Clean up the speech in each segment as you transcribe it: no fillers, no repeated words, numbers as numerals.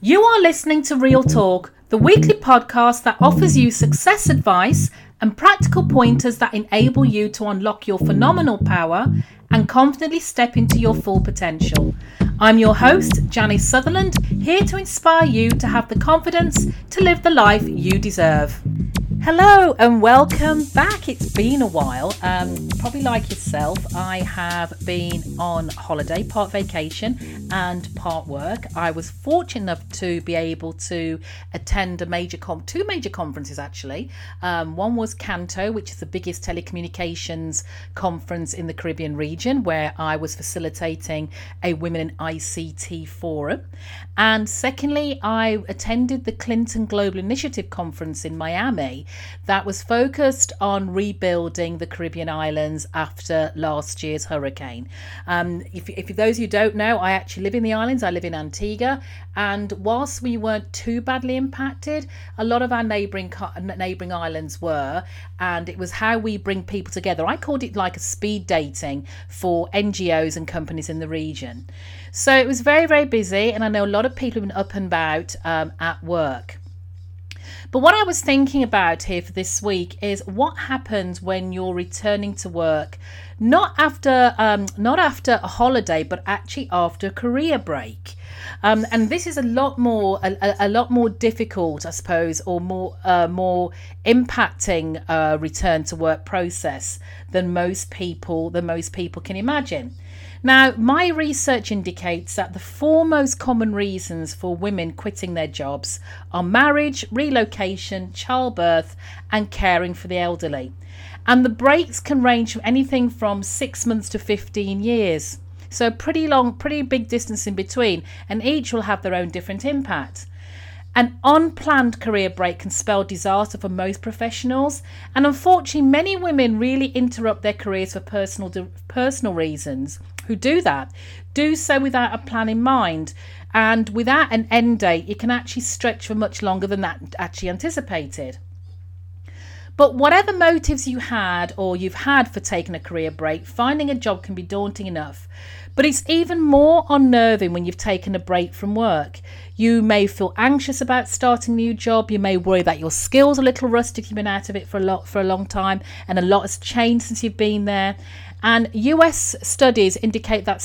You are listening to Real Talk, the weekly podcast that offers you success advice and practical pointers that enable you to unlock your phenomenal power and confidently step into your full potential. I'm your host, Janice Sutherland, here to inspire you to have the confidence to live the life you deserve. Hello and welcome back. It's been a while. Probably like yourself, I have been on holiday, part vacation and part work. I was fortunate enough to be able to attend two major conferences actually. One was Canto, which is the biggest telecommunications conference in the Caribbean region, where I was facilitating a Women in ICT forum. And secondly, I attended the Clinton Global Initiative Conference in Miami that was focused on rebuilding the Caribbean islands after last year's hurricane. If those of you don't know, I actually live in the islands. I live in Antigua, and whilst we weren't too badly impacted, a lot of our neighbouring islands were, and it was how we bring people together. I called it like a speed dating for NGOs and companies in the region. So it was very, very busy, and I know a lot of people have been up and about at work. But what I was thinking about here for this week is what happens when you're returning to work, not after a holiday, but actually after a career break. And this is a lot more difficult, I suppose, or more impacting return to work process than most people can imagine. Now, my research indicates that the four most common reasons for women quitting their jobs are marriage, relocation, childbirth, and caring for the elderly. And the breaks can range from anything from 6 months to 15 years. So pretty big distance in between, and each will have their own different impact. An unplanned career break can spell disaster for most professionals, and unfortunately many women really interrupt their careers for personal reasons. Who do so without a plan in mind, and without an end date. It can actually stretch for much longer than that actually anticipated. But whatever motives you had or you've had for taking a career break, finding a job can be daunting enough. But it's even more unnerving when you've taken a break from work. You may feel anxious about starting a new job. You may worry that your skills are a little rusty if you've been out of it for a long time, and a lot has changed since you've been there. And US studies indicate that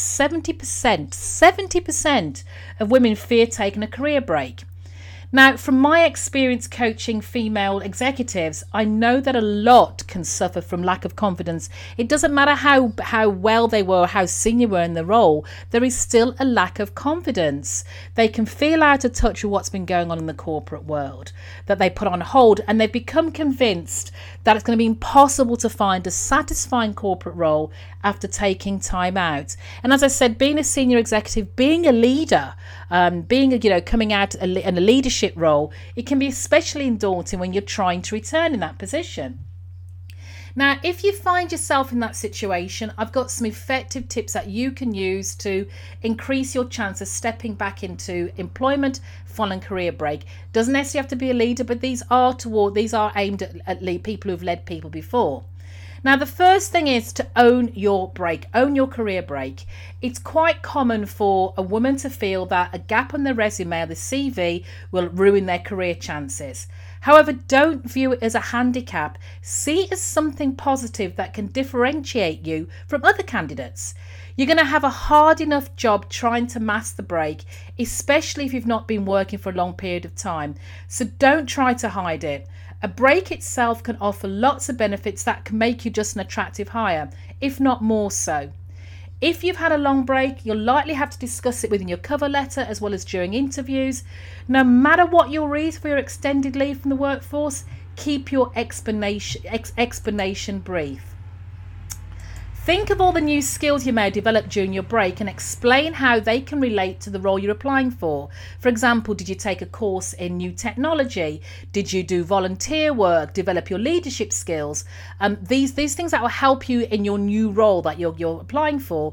70% of women fear taking a career break. Now, from my experience coaching female executives, I know that a lot can suffer from lack of confidence. It doesn't matter how well they were, how senior were in the role, there is still a lack of confidence. They can feel out of touch with what's been going on in the corporate world, that they put on hold, and they've become convinced that it's going to be impossible to find a satisfying corporate role after taking time out. And as I said, being a senior executive, being a leader, coming out in a leadership role, it can be especially daunting when you're trying to return in that position. Now, if you find yourself in that situation, I've got some effective tips that you can use to increase your chance of stepping back into employment following career break. Doesn't necessarily have to be a leader, but these are aimed at people who've led people before. Now, the first thing is to own your break, own your career break. It's quite common for a woman to feel that a gap on their resume or the CV will ruin their career chances. However, don't view it as a handicap. See it as something positive that can differentiate you from other candidates. You're going to have a hard enough job trying to mask the break, especially if you've not been working for a long period of time. So don't try to hide it. A break itself can offer lots of benefits that can make you just an attractive hire, if not more so. If you've had a long break, you'll likely have to discuss it within your cover letter as well as during interviews. No matter what your reason for your extended leave from the workforce, keep your explanation brief. Think of all the new skills you may have developed during your break and explain how they can relate to the role you're applying for. For example, did you take a course in new technology? Did you do volunteer work, develop your leadership skills? These things that will help you in your new role that you're applying for.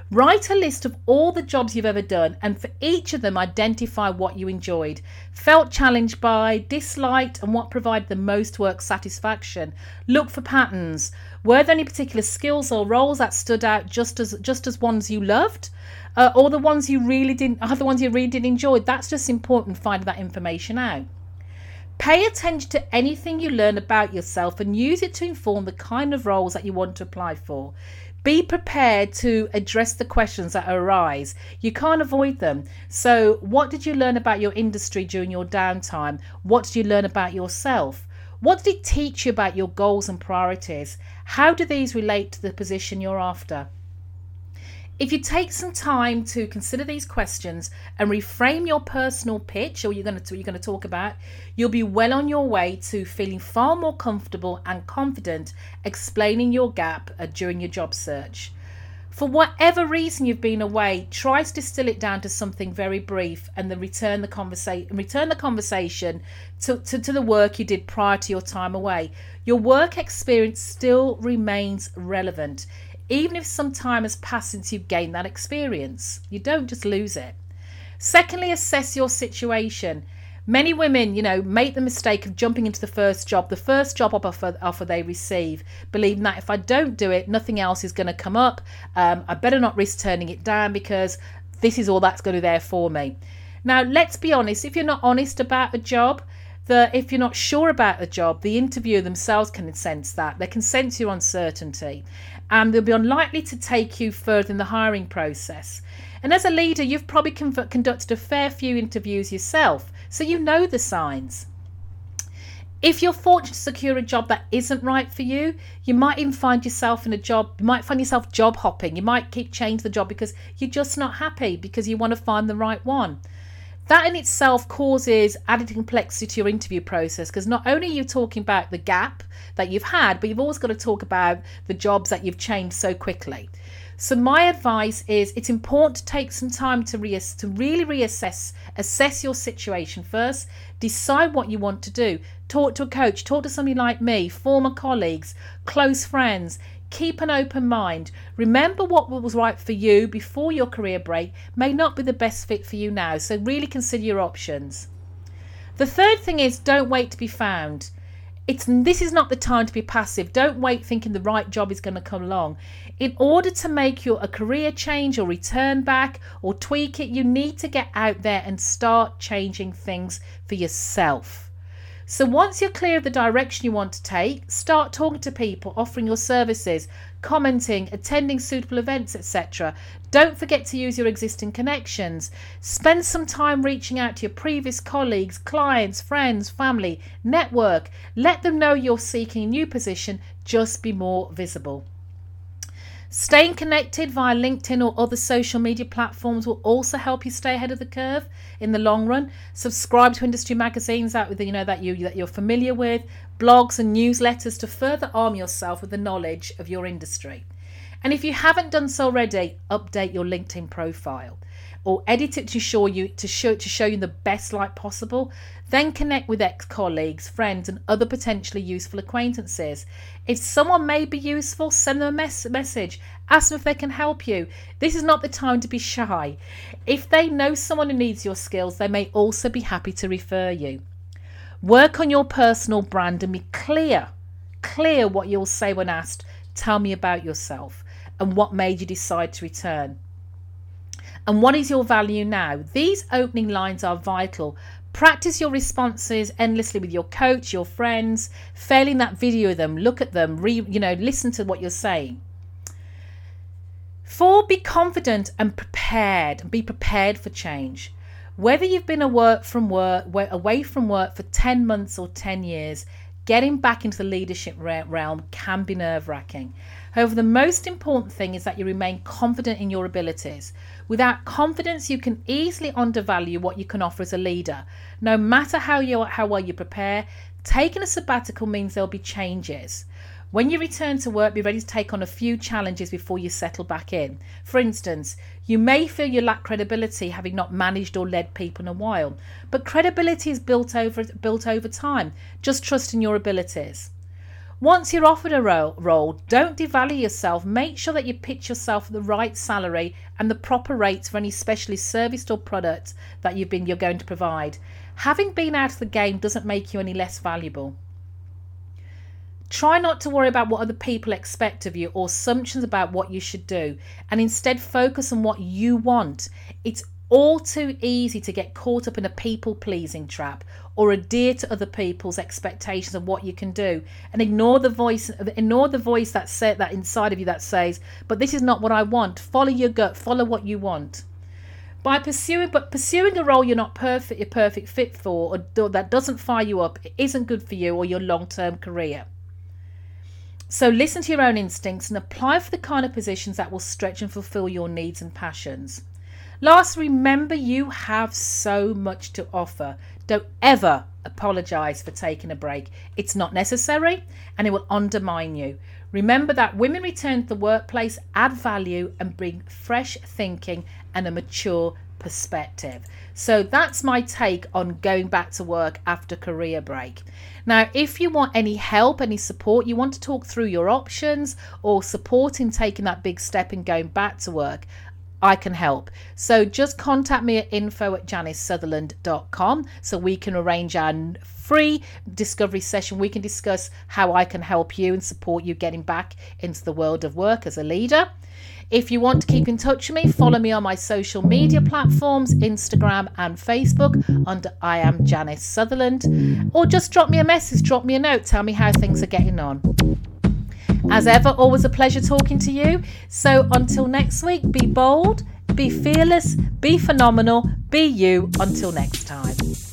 Write a list of all the jobs you've ever done, and for each of them identify what you enjoyed, felt challenged by, disliked, and what provided the most work satisfaction. Look for patterns. Were there any particular skills or roles that stood out just as ones you loved? Or the ones you really didn't enjoy? That's just important, finding that information out. Pay attention to anything you learn about yourself and use it to inform the kind of roles that you want to apply for. Be prepared to address the questions that arise. You can't avoid them. So, what did you learn about your industry during your downtime? What did you learn about yourself? What did it teach you about your goals and priorities? How do these relate to the position you're after? If you take some time to consider these questions and reframe your personal pitch, or you're going to talk about, you'll be well on your way to feeling far more comfortable and confident explaining your gap during your job search. For whatever reason you've been away, try to distill it down to something very brief and then return the conversation to the work you did prior to your time away. Your work experience still remains relevant. Even if some time has passed since you've gained that experience, you don't just lose it. Secondly, assess your situation. Many women, make the mistake of jumping into the first job offer they receive, believing that if I don't do it, nothing else is going to come up. I better not risk turning it down because this is all that's going to be there for me. Now, let's be honest. If you're not honest about a job, if you're not sure about a job, the interviewer themselves can sense that. They can sense your uncertainty, and they'll be unlikely to take you further in the hiring process. And as a leader, you've probably conducted a fair few interviews yourself, so you know the signs. If you're fortunate to secure a job that isn't right for you, you might even find yourself in a job, you might find yourself job hopping. You might keep changing the job because you're just not happy, because you want to find the right one. That in itself causes added complexity to your interview process, because not only are you talking about the gap that you've had, but you've always got to talk about the jobs that you've changed so quickly. So my advice is it's important to take some time to really assess your situation first, decide what you want to do, talk to a coach, talk to somebody like me, former colleagues, close friends. Keep an open mind. Remember what was right for you before your career break may not be the best fit for you now, so really consider your options. The third thing is don't wait to be found. This is not the time to be passive. Don't wait thinking the right job is going to come along. In order to make a career change or return back or tweak it, you need to get out there and start changing things for yourself. So once you're clear of the direction you want to take, start talking to people, offering your services, commenting, attending suitable events, etc. Don't forget to use your existing connections. Spend some time reaching out to your previous colleagues, clients, friends, family, network. Let them know you're seeking a new position. Just be more visible. Staying connected via LinkedIn or other social media platforms will also help you stay ahead of the curve in the long run. Subscribe to industry magazines that you're familiar with, blogs and newsletters to further arm yourself with the knowledge of your industry. And if you haven't done so already, update your LinkedIn profile or edit it to show you the best light possible. Then connect with ex-colleagues, friends and other potentially useful acquaintances. If someone may be useful, send them a message. Ask them if they can help you. This is not the time to be shy. If they know someone who needs your skills, they may also be happy to refer you. Work on your personal brand and be clear what you'll say when asked. Tell me about yourself and what made you decide to return. And what is your value now? These opening lines are vital. Practice your responses endlessly with your coach, your friends, failing that video them, look at them, listen to what you're saying. 4, be confident and prepared, and be prepared for change. Whether you've been away from work for 10 months or 10 years, getting back into the leadership realm can be nerve-wracking. However, the most important thing is that you remain confident in your abilities. Without confidence, you can easily undervalue what you can offer as a leader. No matter how well you prepare, taking a sabbatical means there'll be changes. When you return to work, be ready to take on a few challenges before you settle back in. For instance, you may feel you lack credibility having not managed or led people in a while, but credibility is built over time. Just trust in your abilities. Once you're offered a role, don't devalue yourself. Make sure that you pitch yourself the right salary and the proper rates for any specialist service or product that you're going to provide. Having been out of the game doesn't make you any less valuable. Try not to worry about what other people expect of you or assumptions about what you should do, and instead focus on what you want. It's all too easy to get caught up in a people-pleasing trap or adhere to other people's expectations of what you can do, and ignore the voice that said that inside of you that says, "But this is not what I want." Follow your gut. Follow what you want. By pursuing a role you're not a perfect fit for, or that doesn't fire you up, it isn't good for you or your long-term career. So listen to your own instincts and apply for the kind of positions that will stretch and fulfill your needs and passions. Last, remember you have so much to offer. Don't ever apologise for taking a break. It's not necessary and it will undermine you. Remember that women return to the workplace, add value and bring fresh thinking and a mature perspective. So that's my take on going back to work after career break. Now, if you want any help, any support, you want to talk through your options or support in taking that big step in going back to work, I can help. So just contact me at info@janicesutherland.com so we can arrange our free discovery session. We can discuss how I can help you and support you getting back into the world of work as a leader. If you want to keep in touch with me, follow me on my social media platforms, Instagram and Facebook under I am Janice Sutherland, or just drop me a message, drop me a note, tell me how things are getting on. As ever, always a pleasure talking to you. So until next week, be bold, be fearless, be phenomenal, be you. Until next time.